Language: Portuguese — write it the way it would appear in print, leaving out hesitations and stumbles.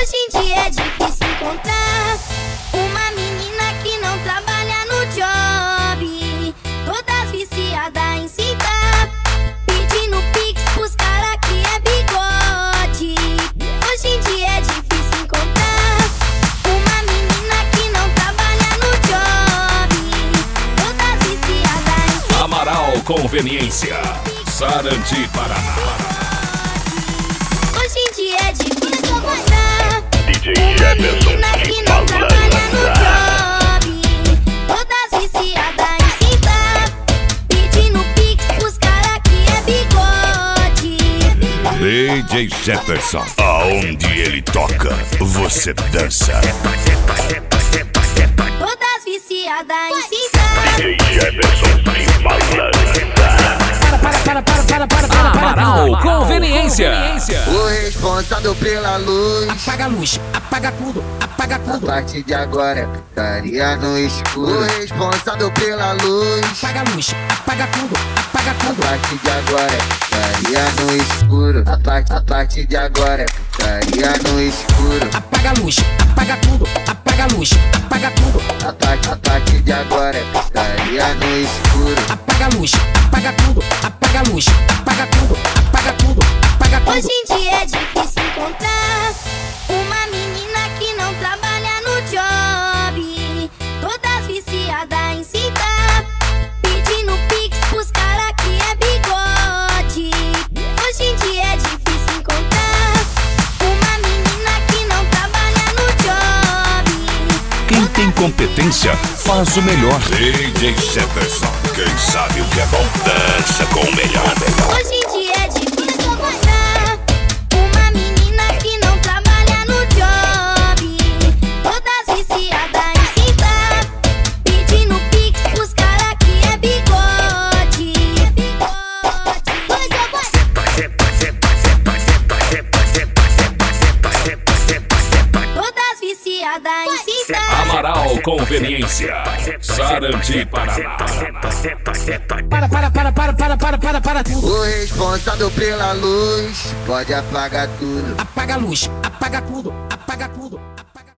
Hoje em dia é difícil encontrar uma menina que não trabalha no job, todas viciadas em citar, pedindo pix pros cara que é bigode. Hoje em dia é difícil encontrar uma menina que não trabalha no job, todas viciadas em citar. Amaral Conveniência, Sarandi, Paraná. Hoje em dia é difícil encontrar DJ uma Jefferson menina que não trabalha no job, todas viciadas em citar, pedindo pix pros cara que é bigode. DJ Jefferson, aonde ele toca, você dança. Todas viciadas em citar. DJ Jefferson de Malandra. Amaral Conveniência. O responsável pela luz. Apaga a luz, apaga tudo, apaga A tudo. partir de agora é putaria no escuro. O responsável pela luz. Apaga a luz, apaga tudo, apaga A tudo. partir de agora é putaria no escuro. A partir de agora é putaria no escuro. Apaga a luz, apaga tudo, apaga a luz, apaga tudo. A partir de agora é putaria no escuro. Apaga a luz, apaga tudo, apaga a luz, apaga tudo, apaga tudo, apaga tudo. Hoje em dia é difícil encontrar uma menina que não trabalha no job, todas viciadas em citar, pedindo pix pros cara que é bigode. Hoje em dia é difícil encontrar uma menina que não trabalha no job. Quem tem competência faz o melhor. DJ Jefferson, quem sabe o que é bom, dança com o melhor. Hoje em dia é difícil encontrar uma menina que não trabalha no job, todas viciadas em citar, pedindo pix pros cara que é bigode. Todas viciadas em citar. Amaral Conveniência, Sarandi, Paraná. Para tudo. O responsável pela luz. Pode apagar tudo. Apaga a luz, apaga tudo, apaga tudo.